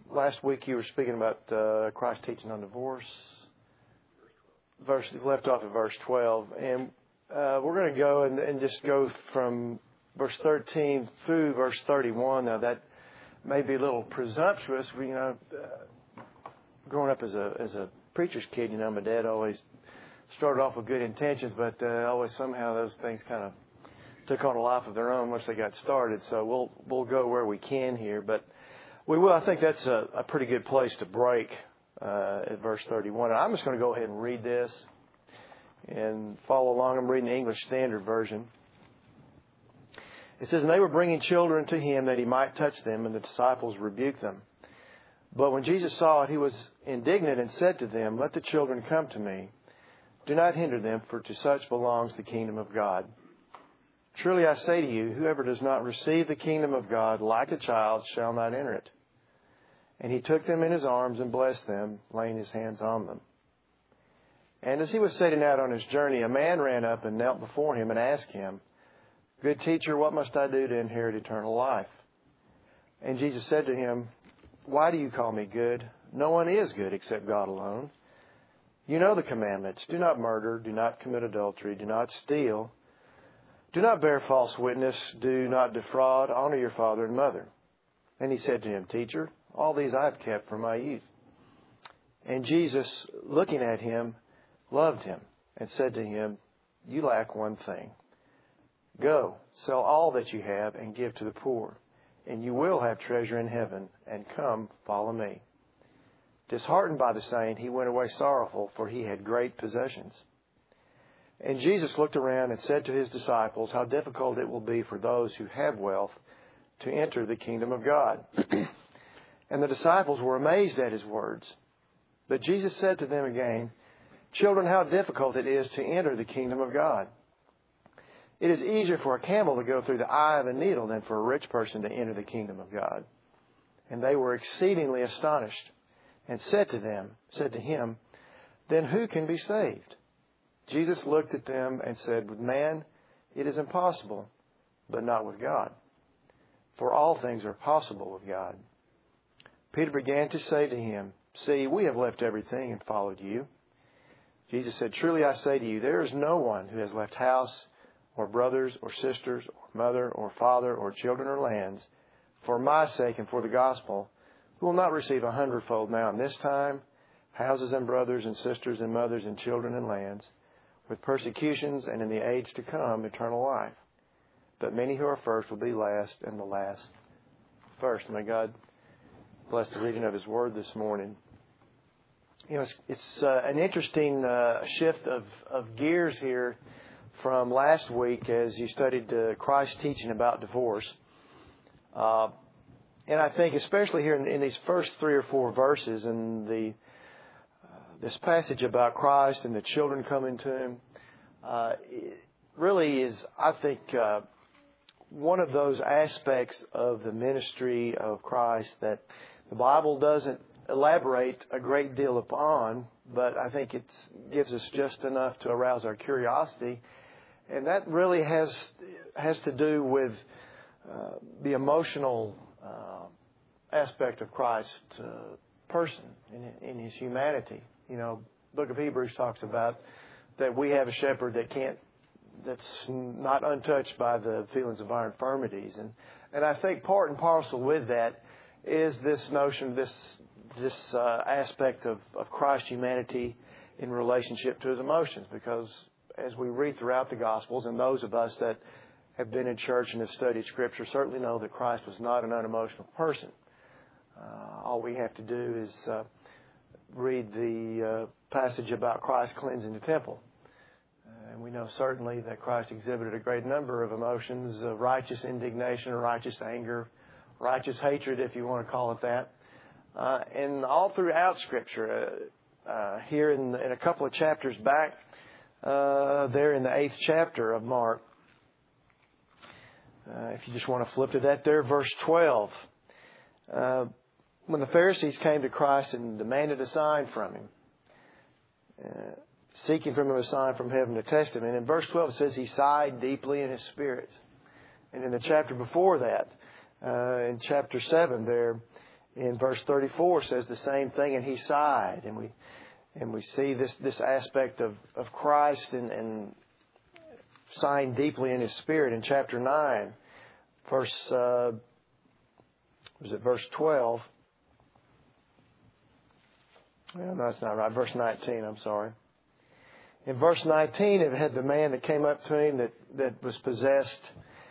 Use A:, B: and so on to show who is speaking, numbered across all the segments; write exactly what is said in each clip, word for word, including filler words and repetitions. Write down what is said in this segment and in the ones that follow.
A: last week you were speaking about uh, Christ teaching on divorce. Verse left off at verse twelve, and uh, we're going to go and, and just go from verse thirteen through verse thirty-one. Now that may be a little presumptuous. We, you know, uh, growing up as a as a preacher's kid, you know, my dad always started off with good intentions, but uh, always somehow those things kind of took on a life of their own once they got started. So we'll we'll go where we can here, but we will. I think that's a, a pretty good place to break uh, at verse thirty-one. And I'm just going to go ahead and read this and follow along. I'm reading the English Standard Version. It says, "And they were bringing children to him that he might touch them, and the disciples rebuked them. But when Jesus saw it, he was indignant and said to them, 'Let the children come to me. Do not hinder them, for to such belongs the kingdom of God. Truly I say to you, whoever does not receive the kingdom of God like a child shall not enter it.' And he took them in his arms and blessed them, laying his hands on them. And as he was setting out on his journey, a man ran up and knelt before him and asked him, 'Good teacher, what must I do to inherit eternal life?' And Jesus said to him, 'Why do you call me good? No one is good except God alone. You know the commandments. Do not murder. Do not commit adultery. Do not steal. Do not bear false witness. Do not defraud. Honor your father and mother.' And he said to him, 'Teacher, all these I have kept from my youth.' And Jesus, looking at him, loved him and said to him, 'You lack one thing. Go, sell all that you have and give to the poor, and you will have treasure in heaven, and come, follow me.' Disheartened by the saying, he went away sorrowful, for he had great possessions. And Jesus looked around and said to his disciples, 'How difficult it will be for those who have wealth to enter the kingdom of God.' And the disciples were amazed at his words. But Jesus said to them again, 'Children, how difficult it is to enter the kingdom of God. It is easier for a camel to go through the eye of a needle than for a rich person to enter the kingdom of God.' And they were exceedingly astonished, and said to them, said to him, 'Then who can be saved?' Jesus looked at them and said, 'With man it is impossible, but not with God. For all things are possible with God.' Peter began to say to him, 'See, we have left everything and followed you.' Jesus said, 'Truly I say to you, there is no one who has left house or brothers or sisters or mother or father or children or lands for my sake and for the gospel, who will not receive a hundredfold now in this time, houses and brothers and sisters and mothers and children and lands, with persecutions, and in the age to come eternal life. But many who are first will be last, and the last first.'" May God bless the reading of his word this morning. You know, it's, it's uh, an interesting uh, shift of, of gears here from last week as you studied uh, Christ's teaching about divorce. Uh, and I think especially here in, in these first three or four verses and the uh, this passage about Christ and the children coming to him, uh, it really is, I think, uh, one of those aspects of the ministry of Christ that the Bible doesn't elaborate a great deal upon, but I think it gives us just enough to arouse our curiosity. And that really has has to do with uh, the emotional uh, aspect of Christ's uh, person in, in his humanity. You know, the book of Hebrews talks about that we have a shepherd that can't, that's not untouched by the feelings of our infirmities. And, and I think part and parcel with that is this notion, this this uh, aspect of, of Christ's humanity in relationship to his emotions. Because as we read throughout the Gospels, and those of us that have been in church and have studied Scripture certainly know that Christ was not an unemotional person. Uh, all we have to do is uh, read the uh, passage about Christ cleansing the temple. Uh, and we know certainly that Christ exhibited a great number of emotions, uh, righteous indignation, righteous anger, righteous hatred, if you want to call it that. Uh, and all throughout Scripture, uh, uh, here in, in a couple of chapters back, uh, there in the eighth chapter of Mark, uh, if you just want to flip to that there, verse twelve. Uh, when the Pharisees came to Christ and demanded a sign from him, uh, seeking from him a sign from heaven to test him. And in verse twelve it says he sighed deeply in his spirit. And in the chapter before that, uh, in chapter seven there, in verse thirty-four says the same thing, and he sighed. And we and we see this, this aspect of, of Christ and, and sighing deeply in his spirit in chapter nine, verse uh, was it verse twelve? Well, no, that's not right. Verse nineteen, I'm sorry. In verse nineteen, it had the man that came up to him that, that was possessed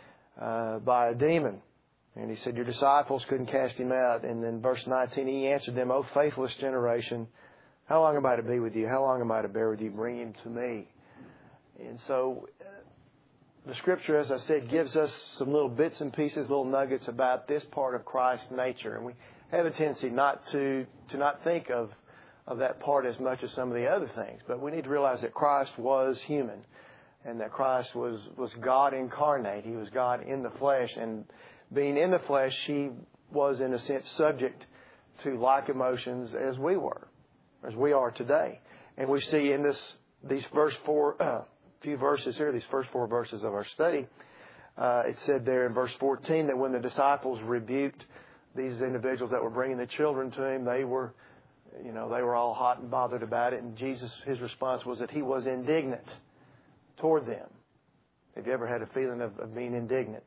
A: uh, by a demon. And he said, your disciples couldn't cast him out. And then verse nineteen, he answered them, O faithless generation, how long am I to be with you? How long am I to bear with you? Bring him to me. And so uh, the Scripture, as I said, gives us some little bits and pieces, little nuggets about this part of Christ's nature. And we have a tendency not to, to not think of of that part as much as some of the other things. But we need to realize that Christ was human and that Christ was, was God incarnate. He was God in the flesh. And being in the flesh, he was, in a sense, subject to like emotions as we were, as we are today. And we see in this these first four uh, few verses here, these first four verses of our study, uh, it said there in verse fourteen that when the disciples rebuked these individuals that were bringing the children to him, they were You know, they were all hot and bothered about it. And Jesus, his response was that he was indignant toward them. Have you ever had a feeling of, of being indignant?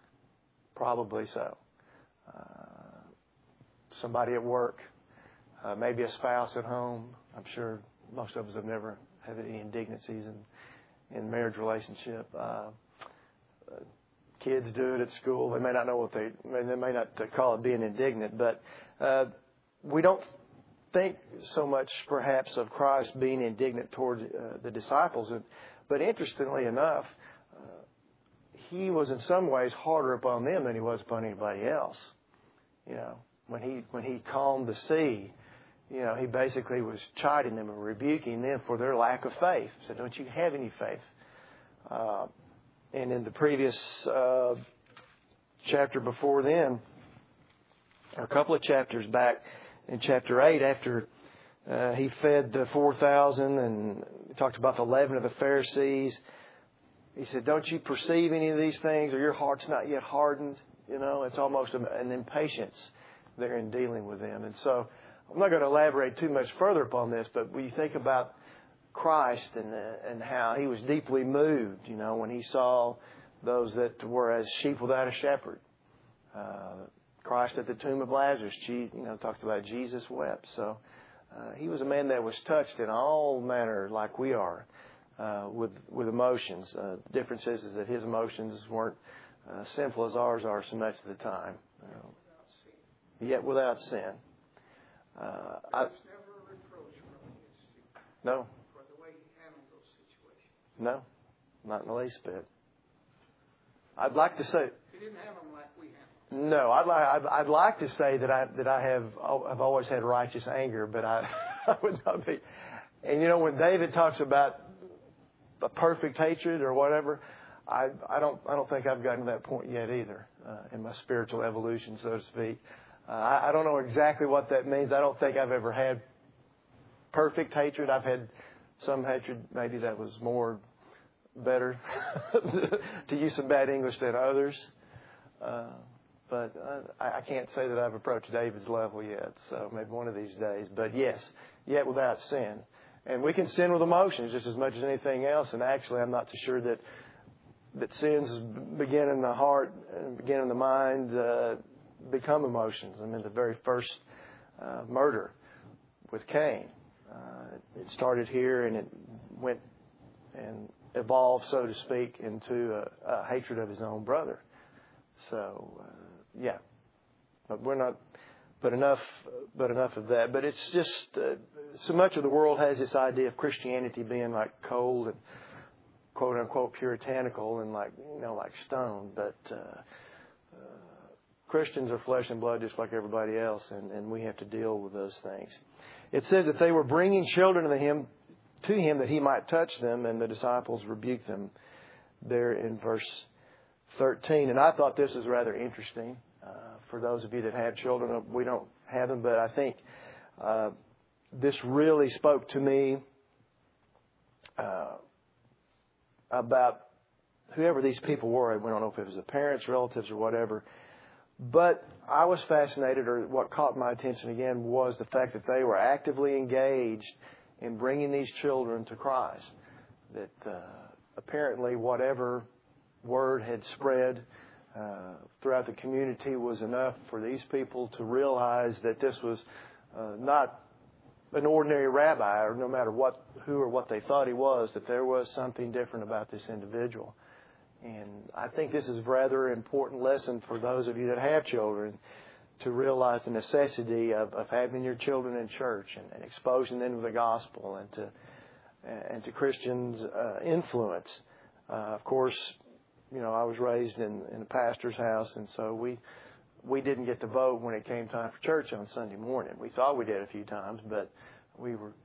A: Probably so. Uh, somebody at work, uh, maybe a spouse at home. I'm sure most of us have never had any indignancies in, in marriage relationship. Uh, uh, kids do it at school. They may not know what they, they may not call it being indignant, but uh, we don't think so much perhaps of Christ being indignant toward uh, the disciples. But interestingly enough, uh, he was in some ways harder upon them than he was upon anybody else. You know, when he when he calmed the sea, you know, he basically was chiding them and rebuking them for their lack of faith. He said, don't you have any faith? Uh, and in the previous uh, chapter before then, or a couple of chapters back, in chapter eight, after uh, he fed the four thousand and he talked about the leaven of the Pharisees, he said, don't you perceive any of these things, or your heart's not yet hardened? You know, it's almost an impatience there in dealing with them. And so I'm not going to elaborate too much further upon this, but when you think about Christ and, uh, and how he was deeply moved, you know, when he saw those that were as sheep without a shepherd. Uh, Christ at the tomb of Lazarus, you know, talks about Jesus wept. So uh, he was a man that was touched in all manner like we are uh, with with emotions. Uh, the difference is, is that his emotions weren't uh, sinful as ours are so much of the time. You know, yet without sin. Uh, I,
B: never a reproach from against you.
A: No.
B: For the way he handled those situations.
A: No, not in the least bit. I'd like to say.
B: He didn't handle them like we handle.
A: No, I'd like I'd, I'd like to say that I that I have I've always had righteous anger, but I, I would not be. And you know, when David talks about a perfect hatred or whatever, I I don't I don't think I've gotten to that point yet either uh, in my spiritual evolution, so to speak. Uh, I, I don't know exactly what that means. I don't think I've ever had perfect hatred. I've had some hatred maybe that was more better to use some bad English than others. Uh, But uh, I can't say that I've approached David's level yet, so maybe one of these days. But yes, yet without sin. And we can sin with emotions just as much as anything else. And actually, I'm not too sure that that sins begin in the heart and begin in the mind, uh, become emotions. I mean, the very first uh, murder with Cain, uh, it started here and it went and evolved, so to speak, into a, a hatred of his own brother. So, uh, yeah, but we're not, but enough, but enough of that. But it's just, uh, so much of the world has this idea of Christianity being like cold and quote unquote puritanical and like, you know, like stone. But, uh, uh, Christians are flesh and blood just like everybody else. And, and we have to deal with those things. It says that they were bringing children to him, to him that he might touch them. And the disciples rebuked them there in verse thirteen. And I thought this was rather interesting uh, for those of you that have children. We don't have them, but I think uh, this really spoke to me uh, about whoever these people were. We don't know if it was the parents, relatives, or whatever, But I was fascinated, or what caught my attention again, was the fact that they were actively engaged in bringing these children to Christ. That uh, apparently whatever word had spread uh, throughout the community was enough for these people to realize that this was uh, not an ordinary rabbi, or no matter what, who or what they thought he was, that there was something different about this individual. And I think this is a rather important lesson for those of you that have children, to realize the necessity of, of having your children in church and, and exposing them to the gospel and to and to Christians' uh, influence. Uh, of course, you know, I was raised in, in a pastor's house, and so we we didn't get to vote when it came time for church on Sunday morning. We thought we did a few times, but we were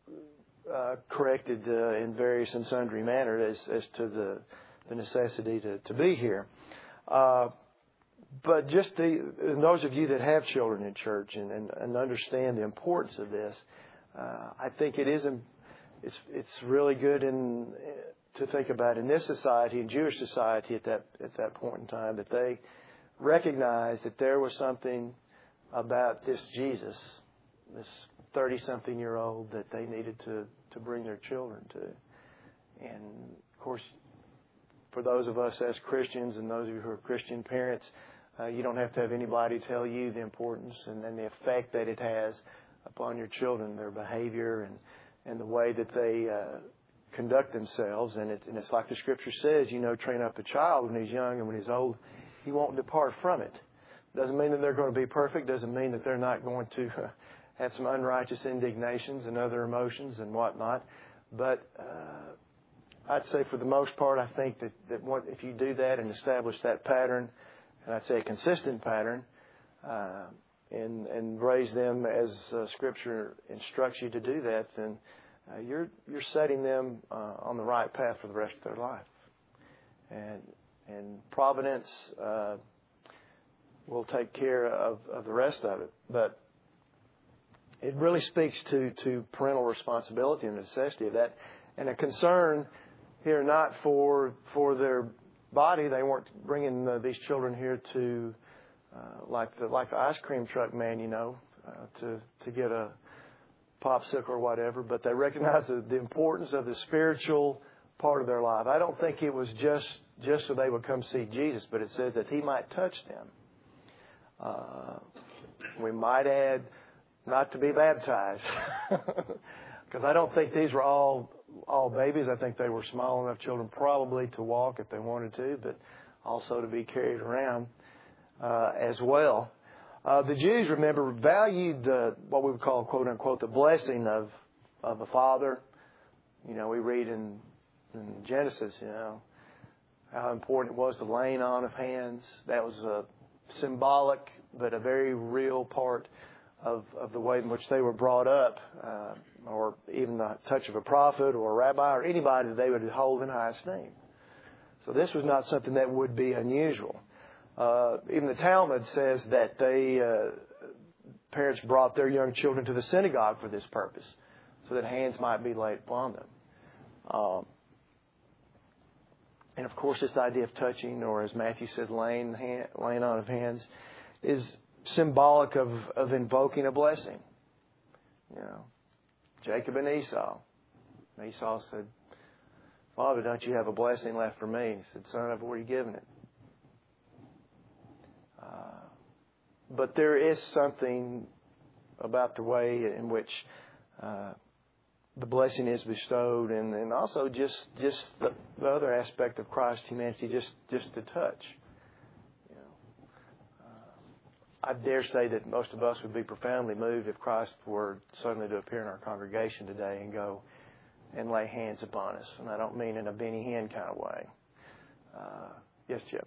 A: uh, corrected uh, in various and sundry manners as, as to the the necessity to, to be here. Uh, but just the, those of you that have children in church and, and, and understand the importance of this, uh, I think it is it's it's really good in to think about in this society, in Jewish society at that at that point in time, that they recognized that there was something about this Jesus, this thirty-something-year-old, that they needed to, to bring their children to. And, of course, for those of us as Christians and those of you who are Christian parents, uh, you don't have to have anybody tell you the importance and, and the effect that it has upon your children, their behavior and, and the way that they uh, conduct themselves. And, it, and it's like the Scripture says, you know, train up a child when he's young, and when he's old, he won't depart from it. Doesn't mean that they're going to be perfect. Doesn't mean that they're not going to uh, have some unrighteous indignations and other emotions and whatnot. But uh, I'd say for the most part, I think that, that what, if you do that and establish that pattern, and I'd say a consistent pattern, uh, and, and raise them as uh, Scripture instructs you to do that, then uh, you're you're setting them uh, on the right path for the rest of their life. And and providence uh, will take care of, of the rest of it. But it really speaks to, to parental responsibility and the necessity of that, and a concern here not for for their body. They weren't bringing uh, these children here to uh, like the like the ice cream truck man, you know, uh, to to get a popsicle or whatever. But they recognized the, the importance of the spiritual part of their life. I don't think it was just just so they would come see Jesus, but it says that He might touch them. Uh, we might add, not to be baptized, because I don't think these were all all babies. I think they were small enough children probably to walk if they wanted to, but also to be carried around uh, as well. Uh, the Jews, remember, valued the, what we would call, quote unquote, the blessing of of a father. You know, we read in, in Genesis, you know, how important it was the laying on of hands. That was a symbolic but a very real part of, of the way in which they were brought up, uh, or even the touch of a prophet or a rabbi or anybody that they would hold in high esteem. So this was not something that would be unusual. Uh, even the Talmud says that they uh, parents brought their young children to the synagogue for this purpose, so that hands might be laid upon them. Um, and of course, this idea of touching, or as Matthew said, laying, hand, laying on of hands, is symbolic of, of invoking a blessing. You know, Jacob and Esau. Esau said, "Father, don't you have a blessing left for me?" He said, "Son, I've already given it." Uh, but there is something about the way in which uh, the blessing is bestowed, and, and also just just the, the other aspect of Christ's humanity, just just to touch. You know, uh, I dare say that most of us would be profoundly moved if Christ were suddenly to appear in our congregation today and go and lay hands upon us. And I don't mean in a Benny Hinn kind of way. Uh, yes, Chip.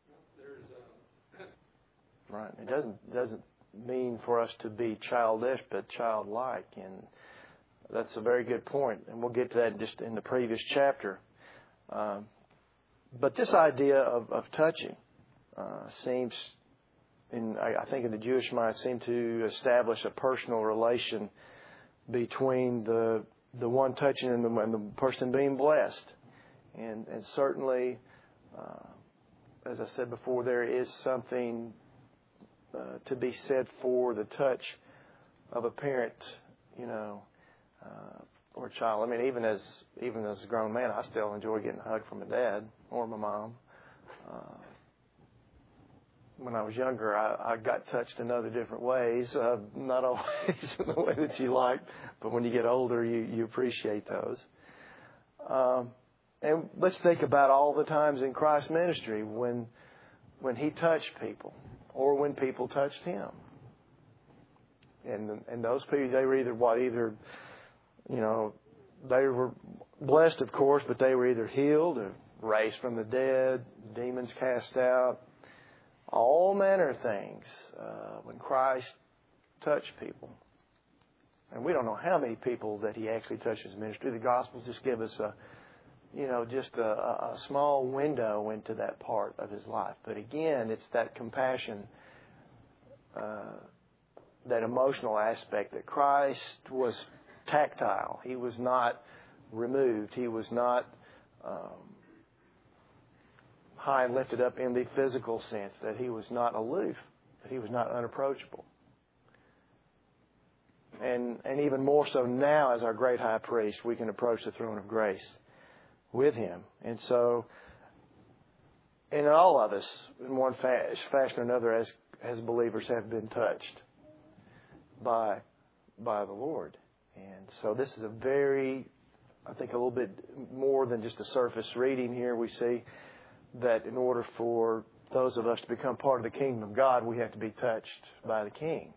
A: Right. It doesn't doesn't mean for us to be childish, but childlike, and that's a very good point. And we'll get to that just in the previous chapter. Um, but this idea of, of touching uh, seems, in I, I think, in the Jewish mind, seemed to establish a personal relation between the the one touching and the, and the person being blessed, and and certainly, uh, as I said before, there is something uh, to be said for the touch of a parent, you know, uh, or a child. I mean, even as even as a grown man, I still enjoy getting a hug from a dad or my mom. Uh, when I was younger, I, I got touched in other different ways, uh, not always in the way that you like, but when you get older, you, you appreciate those. Um, and let's think about all the times in Christ's ministry when when He touched people or when people touched Him. And and those people, they were either what, either, you know, they were blessed, of course, but they were either healed or raised from the dead, demons cast out, all manner of things uh, when Christ touched people. And we don't know how many people that He actually touched His ministry. The Gospels just give us a, you know, just a, a small window into that part of His life. But again, it's that compassion, uh, that emotional aspect that Christ was tactile. He was not removed. He was not um, high and lifted up in the physical sense, that He was not aloof, that He was not unapproachable. And and even more so now as our great high priest, we can approach the throne of grace with Him. And so, and all of us, in one fashion or another, as as believers, have been touched by by the Lord. And so this is a very, I think, a little bit more than just a surface reading here. We see that in order for those of us to become part of the kingdom of God, we have to be touched by the King.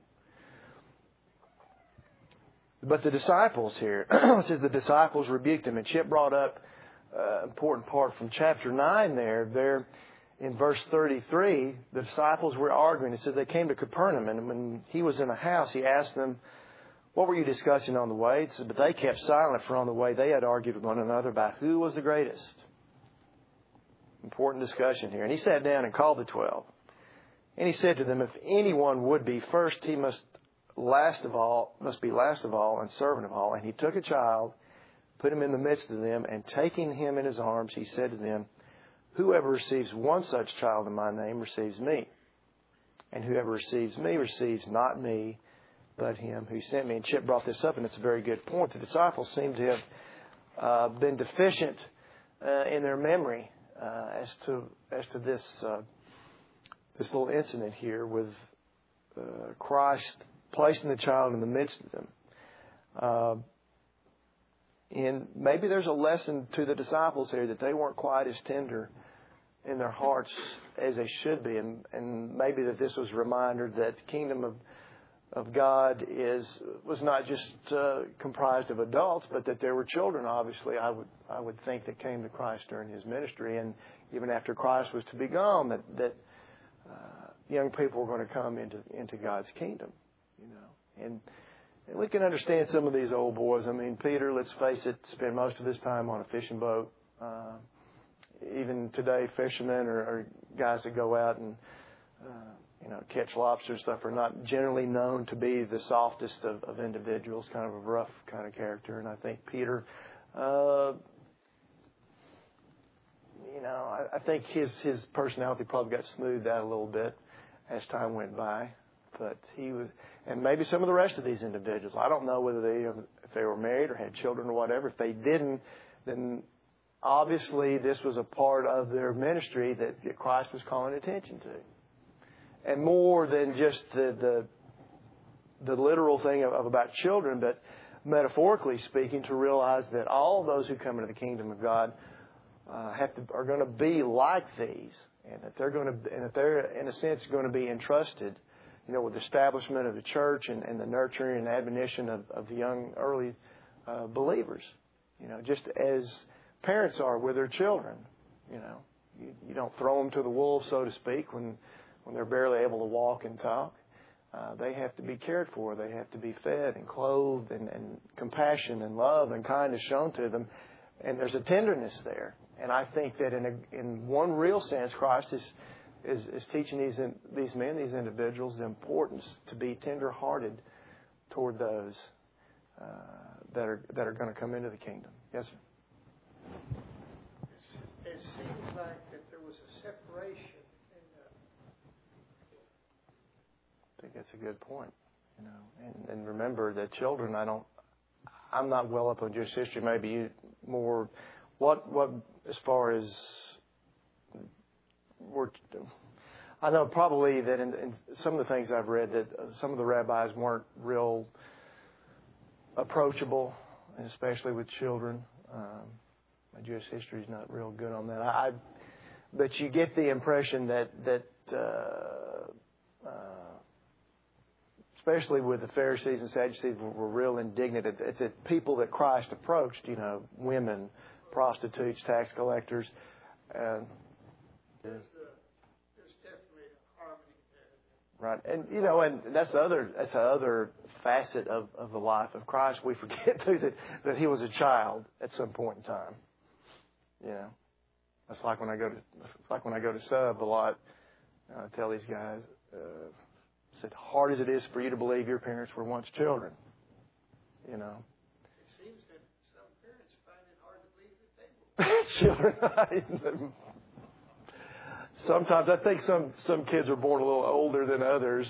A: But the disciples here, it says the disciples rebuked Him. And Chip brought up an uh, important part from chapter nine there. There in verse thirty-three, the disciples were arguing. It said they came to Capernaum, and when He was in a house, He asked them, "What were you discussing on the way?" It said, but they kept silent, for on the way they had argued with one another about who was the greatest. Important discussion here. And He sat down and called the twelve. And He said to them, "If anyone would be first, he must last of all, must be last of all and servant of all." And He took a child, put him in the midst of them, and taking him in His arms, He said to them, "Whoever receives one such child in My name receives Me. And whoever receives Me receives not Me, but Him who sent Me." And Chip brought this up, and it's a very good point. The disciples seem to have uh, been deficient uh, in their memory uh, as to as to this uh, this little incident here with uh, Christ placing the child in the midst of them. Uh, and maybe there's a lesson to the disciples here that they weren't quite as tender in their hearts as they should be, and, and maybe that this was a reminder that the kingdom of of God is was not just uh, comprised of adults, but that there were children. Obviously, I would I would think that came to Christ during His ministry, and even after Christ was to be gone, that that uh, young people were going to come into into God's kingdom, you know. And, and we can understand some of these old boys. I mean, Peter, let's face it, spent most of his time on a fishing boat. Uh, even today, fishermen or, or guys that go out and uh, you know, catch lobster and stuff are not generally known to be the softest of, of individuals, kind of a rough kind of character. And I think Peter, uh, you know, I, I think his, his personality probably got smoothed out a little bit as time went by. But he was, and maybe some of the rest of these individuals, I don't know whether they, if they were married or had children or whatever. If they didn't, then obviously this was a part of their ministry that Christ was calling attention to. And more than just the the, the literal thing of, of about children, but metaphorically speaking, to realize that all those who come into the kingdom of God uh, have to are going to be like these, and that they're going to, and that they're in a sense going to be entrusted, you know, with the establishment of the church and, and the nurturing and admonition of, of the young early uh, believers. You know, just as parents are with their children. You know, you, you don't throw them to the wolves, so to speak, when when they're barely able to walk and talk. Uh, they have to be cared for. They have to be fed and clothed, and, and compassion and love and kindness shown to them. And there's a tenderness there. And I think that in a, in one real sense, Christ is is, is teaching these in, these men, these individuals, the importance to be tender-hearted toward those uh, that are that are going to come into the kingdom. Yes, sir.
B: It seems like that there was a separation in the,
A: think that's a good point. You know, and, and remember that children. I don't. I'm not well up on Jewish history. Maybe you more. What what as far as we're. I know probably that in, in some of the things I've read that some of the rabbis weren't real approachable, and especially with children. Um, my Jewish history is not real good on that. I, but you get the impression that that uh, uh, especially with the Pharisees and Sadducees were, were real indignant at, at the people that Christ approached. You know, women, prostitutes, tax collectors, and. Uh, Right, and you know, and that's the other that's the other facet of, of the life of Christ. We forget too that, that he was a child at some point in time. You know, that's like when I go to it's like when I go to sub a lot. I tell these guys, uh, it's as hard as it is for you to believe your parents were once children. You know,
B: it seems that some parents find it hard to believe that they were
A: children. Sometimes I think some, some kids are born a little older than others.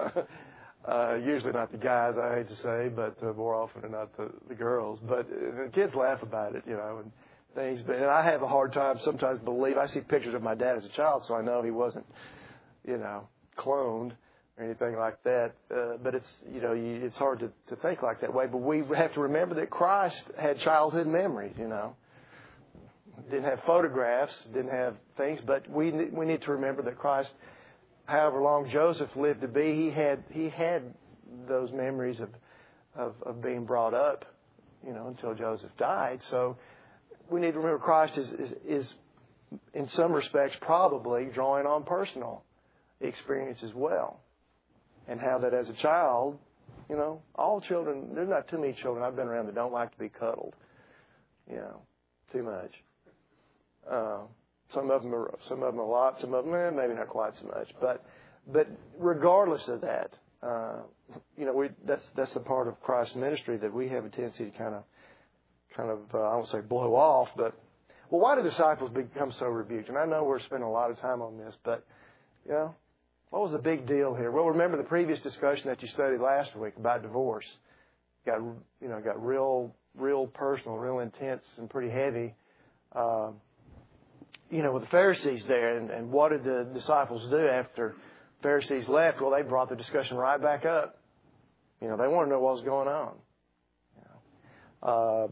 A: uh, usually not the guys, I hate to say, but uh, more often than not the, the girls. But uh, the kids laugh about it, you know, and things. But and I have a hard time sometimes believe. I see pictures of my dad as a child, so I know he wasn't, you know, cloned or anything like that. Uh, but it's, you know, you, it's hard to, to think like that way. But we have to remember that Christ had childhood memories, you know. Didn't have photographs, didn't have things, but we we need to remember that Christ, however long Joseph lived to be, he had he had those memories of of, of being brought up, you know, until Joseph died. So we need to remember Christ is, is is in some respects probably drawing on personal experience as well, and how that as a child, you know, all children. There's not too many children I've been around that don't like to be cuddled, you know, too much. Uh, some of them are, some of them a lot, some of them eh, maybe not quite so much. But, but regardless of that, uh, you know, we that's that's a part of Christ's ministry that we have a tendency to kind of, kind of uh, I won't say blow off, but well, why do disciples become so rebuked? And I know we're spending a lot of time on this, but you know, what was the big deal here? Well, remember the previous discussion that you studied last week about divorce. Got you know got real, real personal, real intense, and pretty heavy. Uh, You know, with the Pharisees there, and, and what did the disciples do after Pharisees left? Well, they brought the discussion right back up. You know, they want to know what was going on. You know. Uh,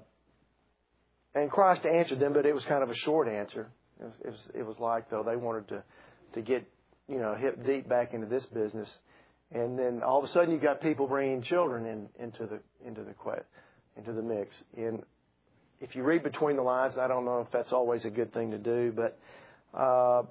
A: and Christ answered them, but it was kind of a short answer. It was, it was, it was like, though, they wanted to, to get, you know, hip deep back into this business. And then all of a sudden you got people bringing children in, into the into the into the mix. And if you read between the lines, I don't know if that's always a good thing to do, but uh,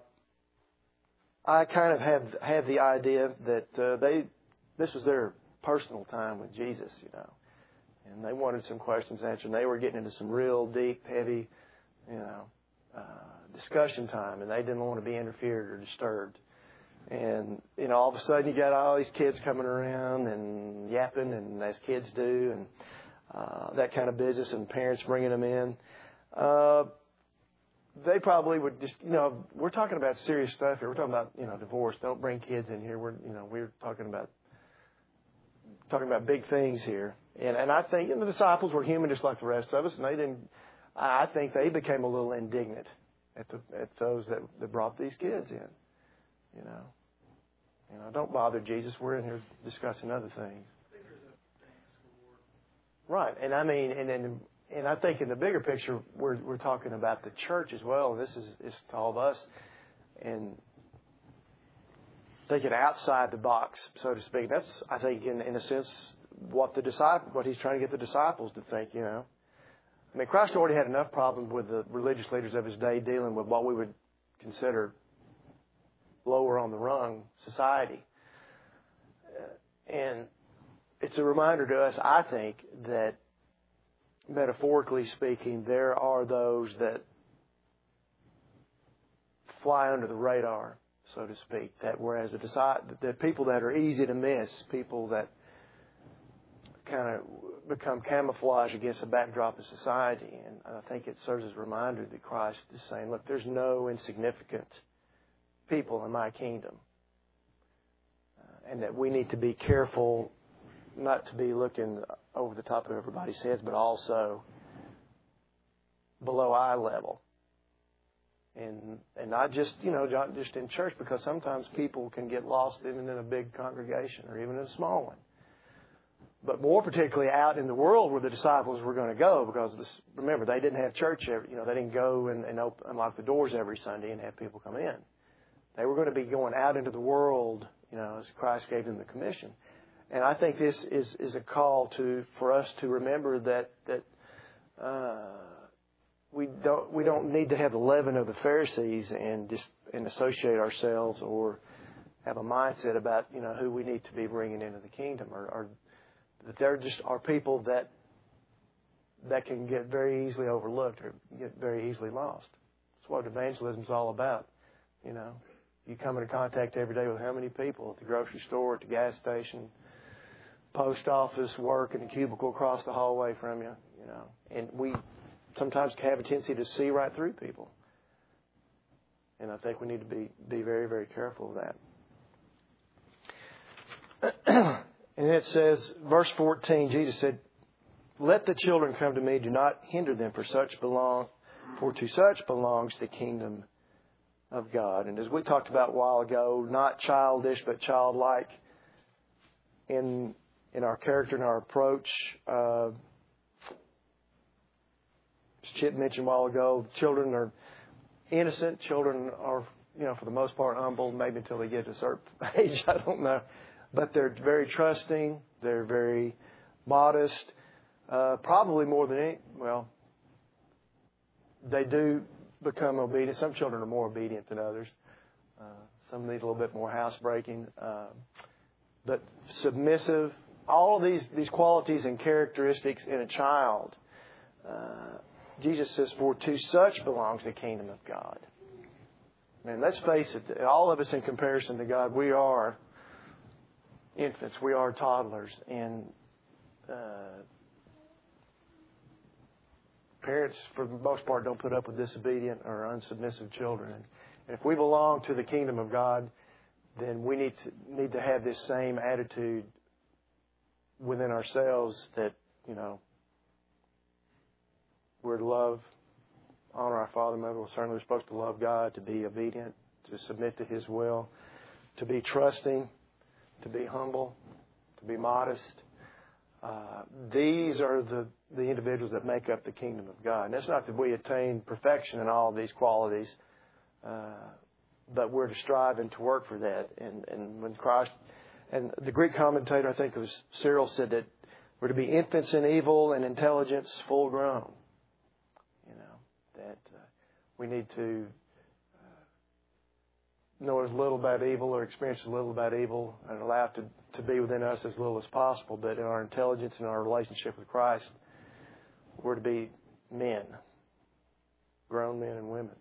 A: I kind of have have the idea that uh, they this was their personal time with Jesus, you know, and they wanted some questions answered. And they were getting into some real deep, heavy, you know, uh, discussion time, and they didn't want to be interfered or disturbed. And you know, all of a sudden you got all these kids coming around and yapping, and as kids do, and Uh, that kind of business, and parents bringing them in. Uh, they probably would just, you know, we're talking about serious stuff here. We're talking about, you know, divorce. Don't bring kids in here. We're, you know, we're talking about talking about big things here. And and I think, you know, the disciples were human just like the rest of us, and they didn't. I think they became a little indignant at the at those that, that brought these kids in. You know, you know, don't bother Jesus. We're in here discussing other things. Right, and I mean, and and, and I think in the bigger picture, we're we're talking about the church as well. This is is to all of us, and thinking outside the box, so to speak. That's, I think, in in a sense, what the disciple, what he's trying to get the disciples to think. You know, I mean, Christ already had enough problems with the religious leaders of his day dealing with what we would consider lower on the rung society, uh, and it's a reminder to us, I think, that metaphorically speaking, there are those that fly under the radar, so to speak. That whereas the, the people that are easy to miss, people that kind of become camouflage against the backdrop of society. And I think it serves as a reminder that Christ is saying, look, there's no insignificant people in my kingdom. and that we need to be careful not to be looking over the top of everybody's heads, but also below eye level. And and not just, you know, not just in church, because sometimes people can get lost even in a big congregation or even in a small one. But more particularly out in the world where the disciples were going to go, because this, remember, they didn't have church every, you know, they didn't go and, and open, unlock the doors every Sunday and have people come in. They were going to be going out into the world, you know, as Christ gave them the commission. And I think this is, is a call to for us to remember that that uh, we don't we don't need to have the leaven of the Pharisees and just and associate ourselves or have a mindset about, you know, who we need to be bringing into the kingdom, or, or that there just are people that that can get very easily overlooked or get very easily lost. That's what evangelism is all about. You know, you come into contact every day with how many people at the grocery store, at the gas station, post office, work in the cubicle across the hallway from you. You know, and we sometimes have a tendency to see right through people, and I think we need to be be very very careful of that. And it says, verse fourteen, Jesus said, "Let the children come to me, do not hinder them, for such belong, for to such belongs the kingdom of God." And as we talked about a while ago, not childish, but childlike in in our character and our approach. Uh, as Chip mentioned a while ago, children are innocent. Children are, you know, for the most part, humble, maybe until they get to a certain age. I don't know. But they're very trusting. They're very modest. Uh, probably more than any, well, they do become obedient. Some children are more obedient than others. Uh, some need a little bit more housebreaking. Uh, but submissive, all of these, these qualities and characteristics in a child, uh, Jesus says, "For to such belongs the kingdom of God." Man, let's face it, all of us in comparison to God, we are infants, we are toddlers, and uh, parents, for the most part, don't put up with disobedient or unsubmissive children. And if we belong to the kingdom of God, then we need to need to have this same attitude within ourselves that, you know, we're to love, honor our father and mother. We're certainly supposed to love God, to be obedient, to submit to His will, to be trusting, to be humble, to be modest. Uh, these are the, the individuals that make up the kingdom of God. And that's not that we attain perfection in all of these qualities, uh, but we're to strive and to work for that. And, and when Christ, and the Greek commentator, I think it was Cyril, said that we're to be infants in evil and intelligence full grown. You know, that uh, we need to know as little about evil or experience as little about evil and allow it to, to be within us as little as possible. But in our intelligence and our relationship with Christ, we're to be men, grown men and women.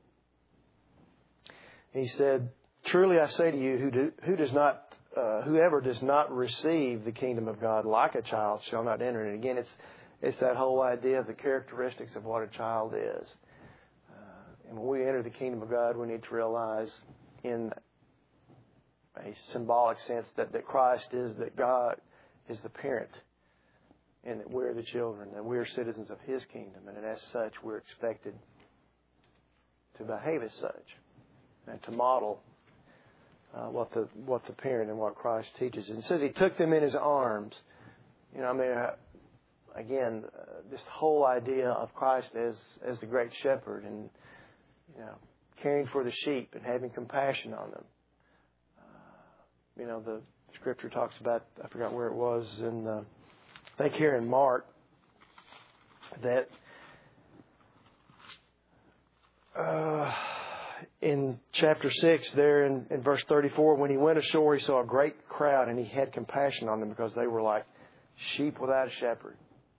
A: He said, "Truly I say to you, who, do, who does not, uh, whoever does not receive the kingdom of God like a child shall not enter it." And again, it's it's that whole idea of the characteristics of what a child is. Uh, and when we enter the kingdom of God, we need to realize, in a symbolic sense, that, that Christ is, that God is the parent, and that we're the children, and we're citizens of His kingdom, and as such we're expected to behave as such and to model uh, what the what the parent and what Christ teaches. And it says He took them in His arms. You know, I mean, uh, again, uh, this whole idea of Christ as as the great shepherd, and you know, caring for the sheep and having compassion on them. Uh, you know, the Scripture talks about, I forgot where it was, in the, I think here in Mark, that uh, in chapter six, there in, in verse thirty-four, when He went ashore, He saw a great crowd, and He had compassion on them because they were like sheep without a shepherd.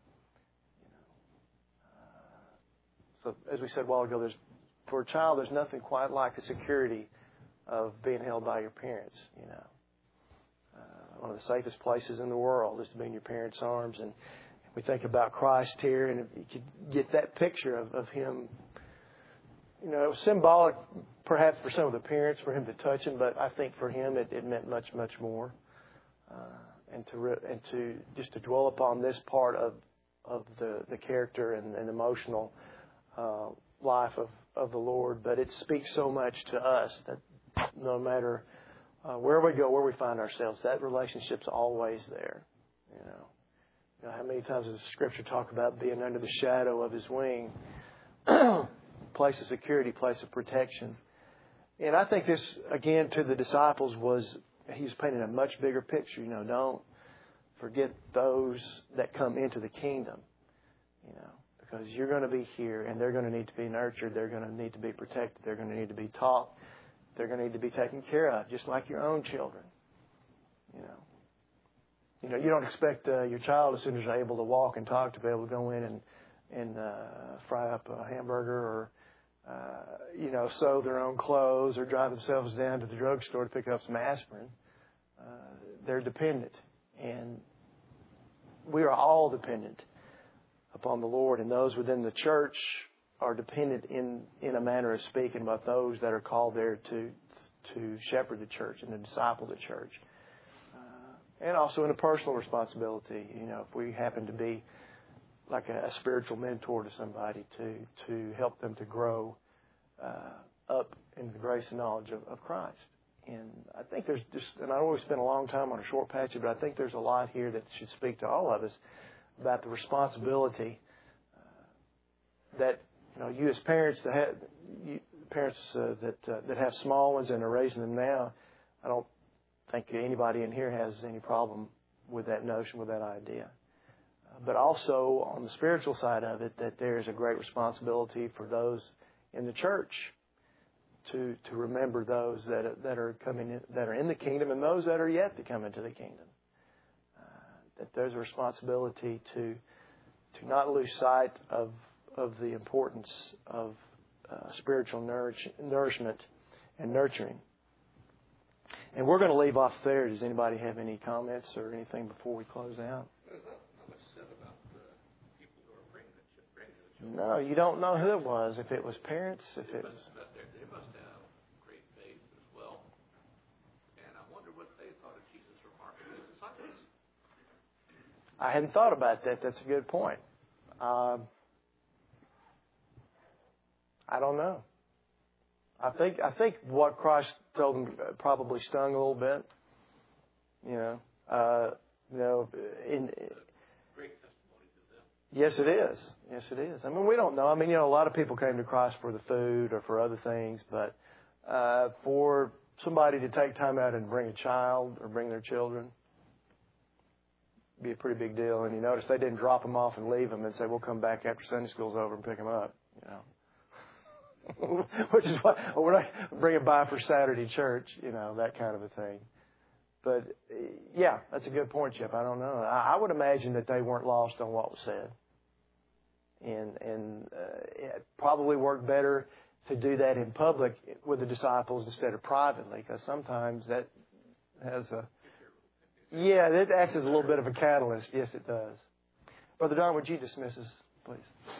A: So, as we said a while ago, there's for a child, there's nothing quite like the security of being held by your parents. You know, uh, one of the safest places in the world is to be in your parents' arms. And we think about Christ here, and you could get that picture of, of Him. You know, it was symbolic, perhaps for some of the parents, for Him to touch Him, but I think for Him it, it meant much, much more. uh, and to re- and to just to dwell upon this part of of the, the character and, and emotional uh, life of, of the Lord. But it speaks so much to us that no matter uh, where we go, where we find ourselves, that relationship's always there. You know, you know how many times does the Scripture talk about being under the shadow of His wing, place of security, place of protection. And I think this, again, to the disciples was, He was painting a much bigger picture. You know, don't forget those that come into the kingdom, you know, because you're going to be here and they're going to need to be nurtured. They're going to need to be protected. They're going to need to be taught. They're going to need to be taken care of, just like your own children, you know. You know, you don't expect uh, your child, as soon as they're able to walk and talk, to be able to go in and, and uh, fry up a hamburger or, uh, you know, sew their own clothes or drive themselves down to the drugstore to pick up some aspirin. Uh, they're dependent. And we are all dependent upon the Lord, and those within the church are dependent in, in a manner of speaking about those that are called there to to shepherd the church and to disciple the church. Uh, and also in a personal responsibility, you know, if we happen to be like a, a spiritual mentor to somebody, to, to help them to grow uh, up in the grace and knowledge of, of Christ. And I think there's just, and I know we spent a long time on a short passage, but I think there's a lot here that should speak to all of us about the responsibility uh, that, you know, you as parents that have, you, parents uh, that uh, that have small ones and are raising them now, I don't think anybody in here has any problem with that notion, with that idea. Uh, but also on the spiritual side of it, that there is a great responsibility for those in the church to to remember those that that are coming in, that are in the kingdom, and those that are yet to come into the kingdom. Uh, that there's a responsibility to to not lose sight of of the importance of uh, spiritual nourish, nourishment and nurturing. And we're going to leave off there. Does anybody have any comments or anything before we close out?
B: There's not much said about the people who are bringing the, bringing the children.
A: No, you don't know who it was. If it was parents, if
B: They
A: it
B: must,
A: was...
B: they must have great faith as well. And I wonder what they thought of Jesus' remark to his disciples.
A: I hadn't thought about that. That's a good point. Um, I don't know. I think I think what Christ told them probably stung a little bit. You know, uh, you know, in,
B: Great testimony to them.
A: yes, it is. Yes, it is. I mean, we don't know. I mean, you know, a lot of people came to Christ for the food or for other things, but uh, for somebody to take time out and bring a child or bring their children, be a pretty big deal. And you notice they didn't drop them off and leave them and say, "We'll come back after Sunday school's over and pick them up." You know. Which is why well, we're not bring it by for Saturday church, you know, that kind of a thing. But yeah, that's a good point, Chip. I don't know. I, I would imagine that they weren't lost on what was said, and and uh, it probably worked better to do that in public with the disciples instead of privately, because sometimes that has a yeah, that acts as a little bit of a catalyst. Yes, it does. Brother Don, would you dismiss us, please?